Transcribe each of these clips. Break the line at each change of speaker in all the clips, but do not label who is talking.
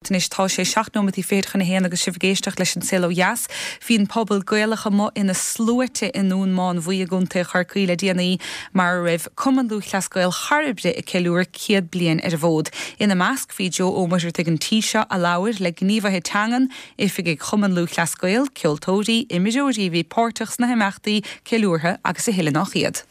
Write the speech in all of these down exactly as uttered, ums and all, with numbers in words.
is tá sé seachtnomatí féad chuna héana agus sibhgéisteach leis an silo jas. Bhín pobl goalacha mo ina slúirte inún máin bhuia gunta charcuile díanaí mar raibh cumanlú chlascoil charibre i ceúir ciad blian ar bhód. Ina measc bhí Joe Ómar ag an tíise a láir le gníomhathe teangan ifig ag cumanlú chlascoil, ceoltóirí, imimeóirí bhí pórtachs na himachtaí ceúrtha agus a héile nach chiad.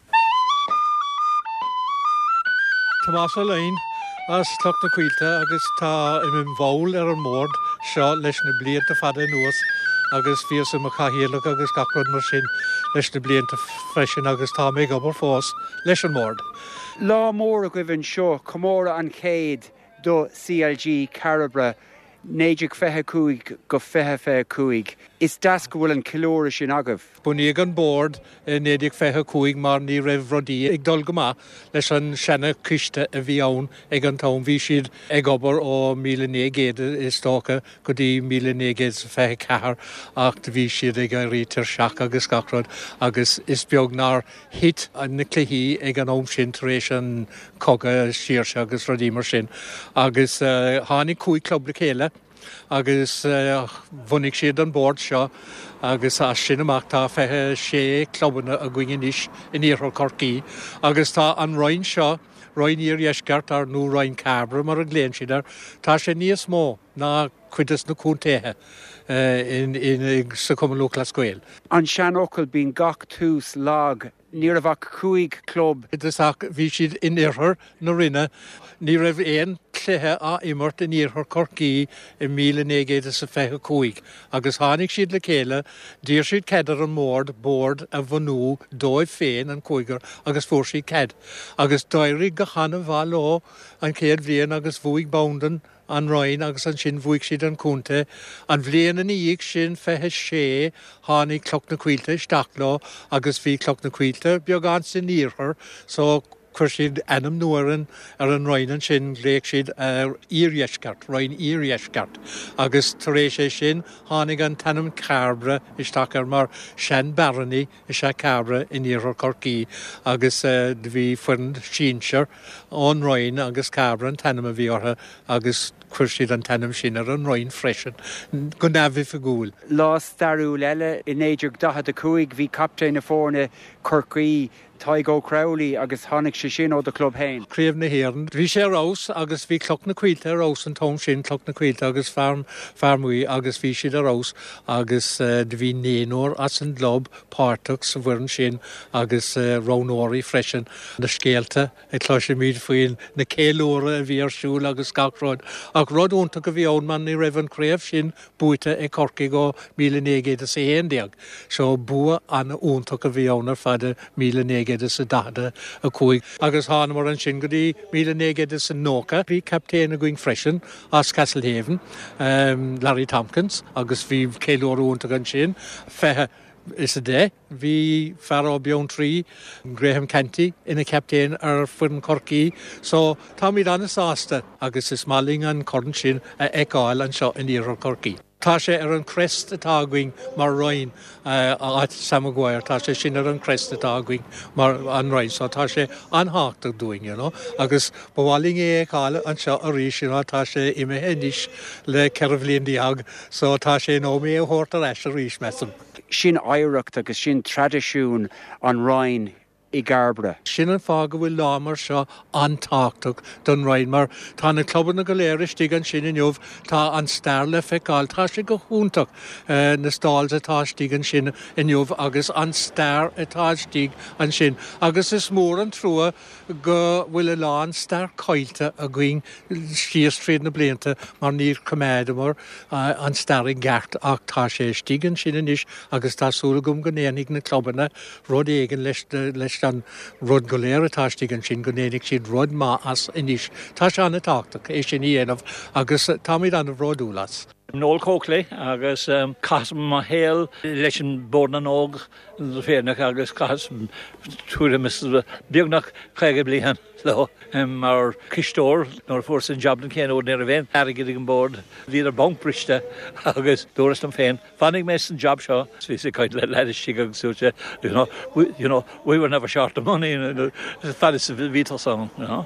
Tomás Alain as tucht na cuilte agus tá im bhil ar an mór seo leis na blianta fada nuas agus bhí sa chahéalach agus gachrod mar sin leis na blianta freisin agus tá mé gobar fós leis an mór.
Lá mór a goibhann seo comóra an céad do C L G Carabra néidir fethe cúig go fethe fethe cúig. Is das go bhfuil an cilóra sin agah?
Buníag an bord néidir fethe cúig mar ní raibh rodí ag dul go maith leis an sena ciste a bhí ann ag an tóm. Bhí siad ag obair ó míle négéad is tócha go dtí míle négéad sa fethe cethar ach bhí siad ag a rítar seach agus gachrod agus is beag nar hit an na cluichí ag an óm sin tar éis an coga síirse agus rodí mar sin agus uh, tháinig cúig club le chéile agus uh, bhunig siad an bord seo agus as sin amach tá fethe sé clubanna a gcuingin is in Iarthar Corcaí agus tá an roinn seo roinn ír eisceart ar nó roinn Cabra mar a gléan siad ar tá sé níos mó ná cuidas na cúntathe uh, in, in sa Cumann Lúthchleascail.
An sean ocail bín gach tús lag níor a bhach cúig club.
Itas ach bhí siad in Iarthar na rinne ní raibh éon cluiche a immert in Iarthar Corcaí i míle négéad sa fethe cúig agus tháinig siad le chéile dír siad cedar an mór bord a bhanú dóibh féin an cúigar agus fuair siad ced agus dóirí go chana bhá lá an céad bhliain agus bhuaigh boundan an roinn agus an sin bhuaigh siad an cúnta an bhliain an íag sin fethe sé tháinig cloch na cuilte isteach lá agus bhí cloch na cuilte beag an sin Iarthar so chuir siad enam nuairan ar an roinnan sin léic siad ar íriescart, roinn íriescart. Agus tar éis é sin tháinig an tanam Cabra isteach ar mar sean barraní i se Cabra in Iarthar Corcaí agus uh, bhí fuin sínsir ón roinn agus Cabra an tanam a bhí ortha agus chuir siad an tanam sin ar an roinn freisin go nabhí fa gúil.
Lá starú leile in éidir dahad a cúig bhí captain a fórna Corcaí Tygo Crowley agus tháinig sé sin ó do club hain.
Críomh na héireann. Bhí sé rás agus bhí cloch na cuilte rás an tóm sin cloch na cuilte agus farm farmúí agus bhí siad a rás agus uh, bhí néanúir as an glob pártach sa bhuirann sin agus uh, rónóirí freisin na scéalta ag chláise míad faoin na céalúra a bhí ar siúil agus gachrod ach rud únta go bhí ón man ní raibh an créamh sin buaite ag Corcaí go míle négéad a sé héandeag. So bua anna únta go bhí ón ar fada míle négéad sa dada a cúig agus hána mar an sin go dtí míle négéad sa nóca bhí captéin a going freisin as Castlehaven um, Larry Tompkins agus bhí céalúir únta an sin fethe is a dé bhí Farrell Beon trí Graham Canty ina captéin ar fuin Corcaí so tá míad anna sásta agus is máling an corn sin a eáil an seo in Iarthar Corcaí. Tá sé ar an crest atá going mar roinn uh, áit Samaguair, tá sé sin ar an crest atá going mar an roinn, so tá sé anháach doing, you know, agus bhhaling é cála an seo a rí sin tá sé imime héis le cerbhlíon diag, so tá sé nó mé a thuirt ar eis a rís mesan.
Sin éireacht agus sin tradiisiún an roinn i Garbra.
Sin an fág bhfuil lámar seo antáchtach don roinn mar tá na clubban na go léiristí an sin inniuh tá an stair le feicáil tá sé go húntaach uh, na stáils atátí an sin inniuh agus an stair atátí an sin agus is mór an trua go bhfuil a lán stair coilte a going síostréad na blianta mar níor coméidemar uh, an stair in gceart ach tá sé tí an sin inis agus tásúla gom go néananig na clubbanna rud éigen leis, leis an rud go léir atátí an sin go néananig siad rud má as inis. Tá se anna táchtach é sin íanamh agus tá míad an bhródúlas.
Noel Coakley agus um, Casm Mahale leis an bord an óg fénach agus Casm túra mis beagnach chaige blihan lo um, mar kistór nor fór an joblan céan ó near a bhéin airgid an bord hí ar bankbriste agus dúras an féin fannig me an job seo ví sé caiid le leidir si agus súte you know we, you know we were never short of money you know, fad is a vítal song you know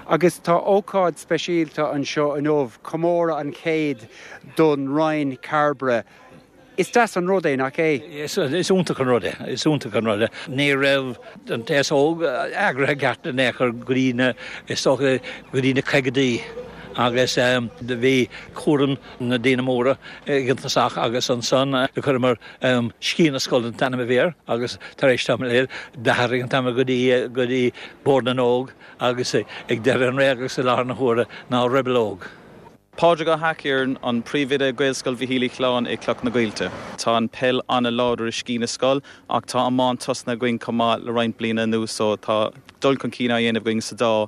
Agus tá ócáid speisialta an seo an ómh Comóra an céad don Ryan Carbra. Is das an rud é nach é?
Is is únta an rud é, is únta an rud é. Ní raibh an tes óg agra gata nechar gríne is socha gríne caigadí. Agus um, de bhí chóran na Déanamóra gintasach agus an son de chur mar um, scína scoil an tanna bhéir agus tar éis tam léir dahar an tam go dí go dí bord an óg agus ag deir an réagus sa lá na hóra ná rebelóg.
Pádraig go hacear an príomhide Gaelscoil Mhíle Chláin i Cloc na Gaeilge. Tá an pell anna láidir is cína scoil ach tá an mán tosna going comá le roinn bliana nó so tá dul chun cína dhéanamh going sa dá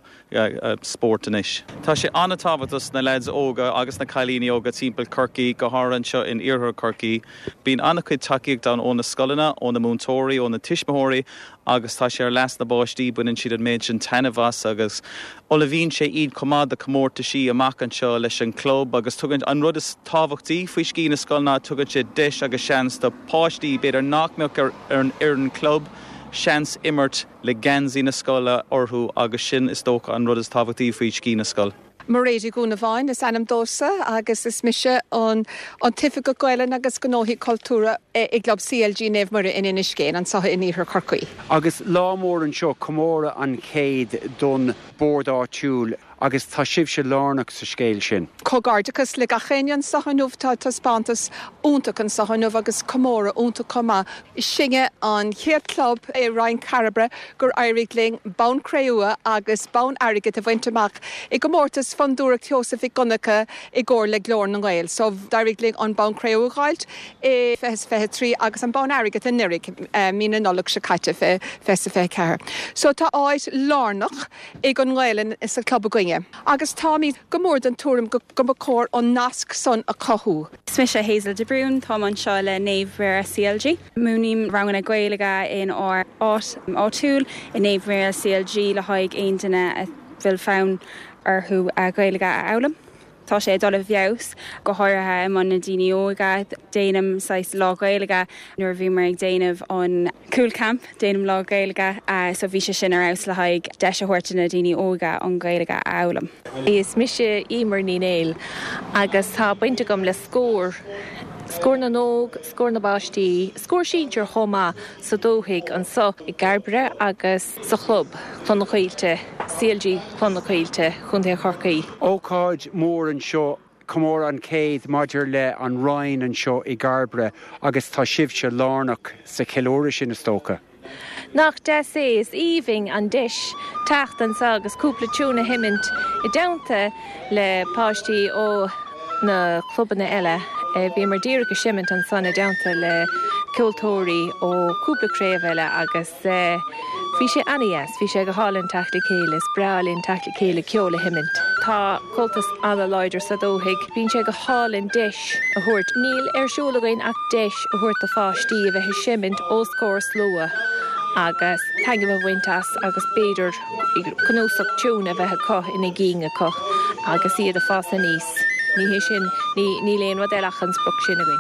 sport inis. Tá sé anna tábhatas na leids óga agus na cailíní óga timpeall Corcaigh go háirann seo in iarthar Corcaigh. Bín anna chuid takeíoch don ón na scolanna, ón na múntóirí, ón na tismóirí agus tá sé ar leas na báistí buinn siad an méid sin tanmhas agus ola bhíonn sé iad comá de comórta sí amach an seo leis an club agus tugann an rud is tábhachtaí faoi scína scoilna tugann sé deis agus seans de páistí beidir nachmeach ar an iarn club seans immert le gansaí na scoile orthú agus sin is dócha an rud is tábhachtaí faoi scína scoil.
Mar réidir gúna bháin is anam dósa agus is mise an an tifa go gailen agus go nóthaí cultúra i glob C L G nef mar in inis céin an satha in íthar Corcaigh.
Agus lámór an seo Comóra an céad don bord áitiúil agus tá sibh se lánach sa scéil sin.
Cógardachas le gachéan sahanúh tá tá spántas úntachan sahanúh agus Comóra únta comá. Singe an chéad club é Ryan Carbra gur airigling bán creúa agus bán airigid a bhainteach i go mórtas fan dúrach Joseph i Gunnacha i gcóir le glór na Gael. So airigling an bán creúa gáilt i fes fehe trí agus an bán airigid in nirig mína nolach se caite fe fes fe ceair. So tá áid lánach i gon Gaelan is a club a goinge. Agus táí go mór den túm go go cór an nasc son a cothú.
Smise Hazel de Brún tá an seo le néomhhar C L G. Múnim rangan na Gaeilge in á áit áitiúil i néomhhar C L G le haig aon duine a bhfuil fánn arthú a Gaeilge a elam. Tá sé dul a bheos go háirithe man na daoine óga déanam sais lá Gaeilge nuair bhí mar ag déanamh an cool camp déanam lá Gaeilge so bhí sé sin ar aus le haig deis a thuirte na daoine óga an Gaeilge a elam.
Is mise imar ní néil agus tá bainte gom le scór Scór na nóg, scór na báistí, scór síintear chomá sa dóthaigh an so i Garbre agus sa club chun na Gaeilge, C L G chun na Gaeilge chun the Corcaigh.
Ócáid mór an seo Comóra an céad maidir le an Ryan an seo i Garbre agus tá sibh se lánach sa ceilóra sin is tócha.
Nach des is evening an dish tacht an sagus cúpla túna himint i damta le páistí ó na clubanna eile. Bhí mar díra go siimint an sanna damta le cultóirí ó cúpla créamh eile agus bhí sé anías, bhí sé go hálann teachla céile, brálinn teachla céile ceola himint. Tá cultas anna leidir sa dóthaigh, bhíonn sé go hálann dish a thuirt. Níl ar siúlagainn ach dish a thuirt a fáistí a bheith siimint ó scór slua. Agus teagim a bhaintas agus béidir cnúsach túna bheithe coth ina gíinga coth agus iad a fása níos. Ní hé sin ní ní léon rud eile an spruc sin a gin.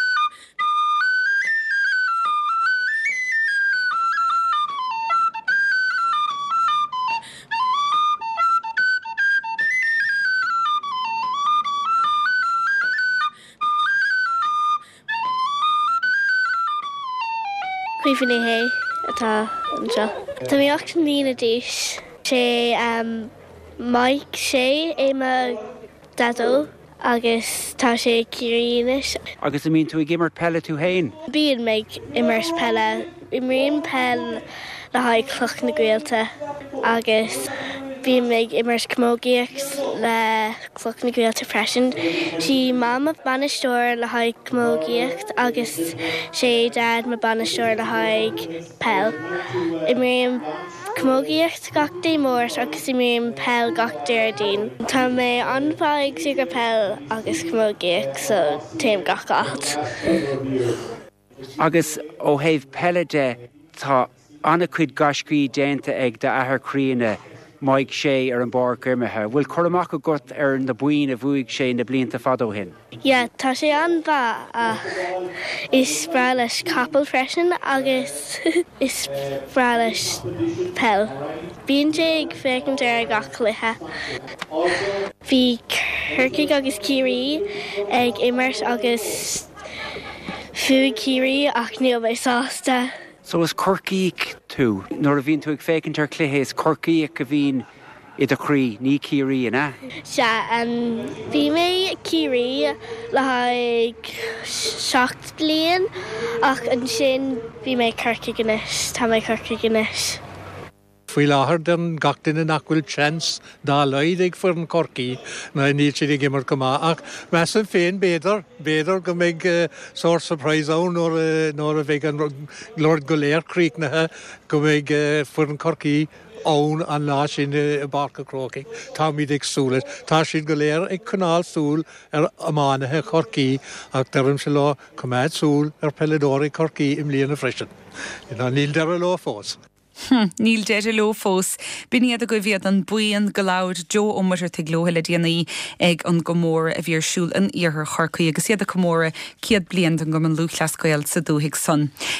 Cuimhne hé atá an seo. Tá mí ocht lína díis sé Mike sé é mar dadó agus tá sé cirínis.
Agus I mín tú I gimmert pelle tú hain?
Bíon méid immers pelle. I mríon pell le haid Cloc na Gaeilge agus bíon méid immers cmógaíocht le Cloc na Gaeilge freisin. Sí mam a banisteoir le haid cmógaíocht agus sé dad ma banisteoir le haid pell. I mríon cmógaíocht gach dé mór agus I mríon pell gach déirdín. Tá mé anfáig sigur pell agus cmógaíocht so téim gach galt.
Agus ó héh pelle de tá anna cuid gascaí déanta ag de ahar críine maig sé ar an bar gurmathe. Bhfuil choramach go got ar na buin a bhuaig sé na blianta fadó hin.
Ja, tá sé an bha ach is bra leis capal freisin agus is bra leis pell. Bíonn sé ag fécinn ar gach cluthe. Bhí Circaigh agus Ciarí ag immert agus fuaigh Ciarí ach níl bheith sásta.
So is Corcaigh tú, nuair a bhíonn tú ag fécinn ar cluthe is Corcaigh go bhín i do chrí, ní Ciarí ina?
Se an bhí mé Ciarí le haig seacht bliain ach an sin bhí mé Circaigh inis, tá mé Circaigh inis.
Fwy lahar den gachdyn yn acwyl chans da loed ag ffyrn Corcaigh na nid sydd i gymryd gyma ac mes yn ffein bedar bedar gymig uh, sort surprise awn o'r uh, nor y fegan Lord Golair Creek na ha gymig uh, ffyrn Corcaigh awn an la sy'n y barc y crocig. Ta mi dig sŵl. Ta sy'n Golair ag cynnal sŵl ar amana he Corcaigh ac darym sy'n lo cymad sŵl ar peledori Corcaigh ymlaen y ffrysyn. Yna nil dar y lo ffos.
Hm, Níl deire lo fós. Bíad a go bhíad an buan goláid Jo Omar te glóheile déanaí ag an gomór a bhíar siúil an iarthar Chorcaigh agus iad a gomóra ciad blian an go an lúchlascoil sa dúhiigh son.